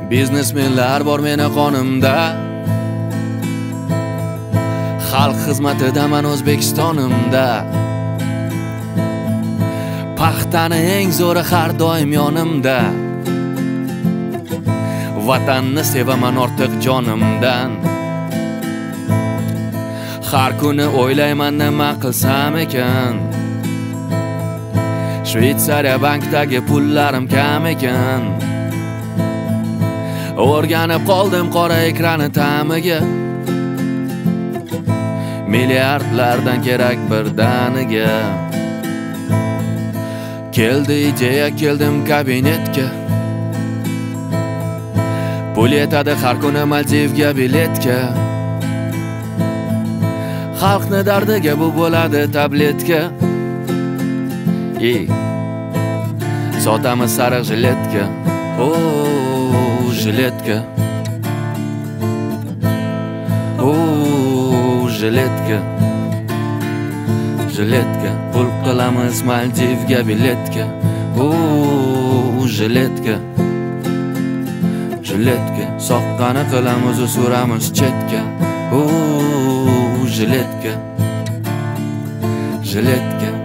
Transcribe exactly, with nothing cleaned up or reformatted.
Biznesmenlar bor meni qonimda, xalq xizmatidaman O'zbekistonimda. Paxtani eng zo'ri har doim yonimda. Vatanni sevaman ortiq jonimdan. Har kuni o'ylayman nima qilsam ekan. Shvetsariya bankdagi pullarim kam ekan. O'rganib qoldim qora ekrani ta'miga. Milliardlardan kerak birdaniga. Keldi ideya, keldim kabinetga. Pul yetadi har kuni Maldivga biletga. Xalqni dardiga bu bo'ladi tabletka. Ey, sotamiz sariq jiletka. Oh, jiletka. Oh, jiletka. Jiletka. Pul qilamiz Maldivga biletka. Oh, jiletka. Jiletka. Soqqani qilamiz suramiz chetga. Oh, jiletka. Jiletka.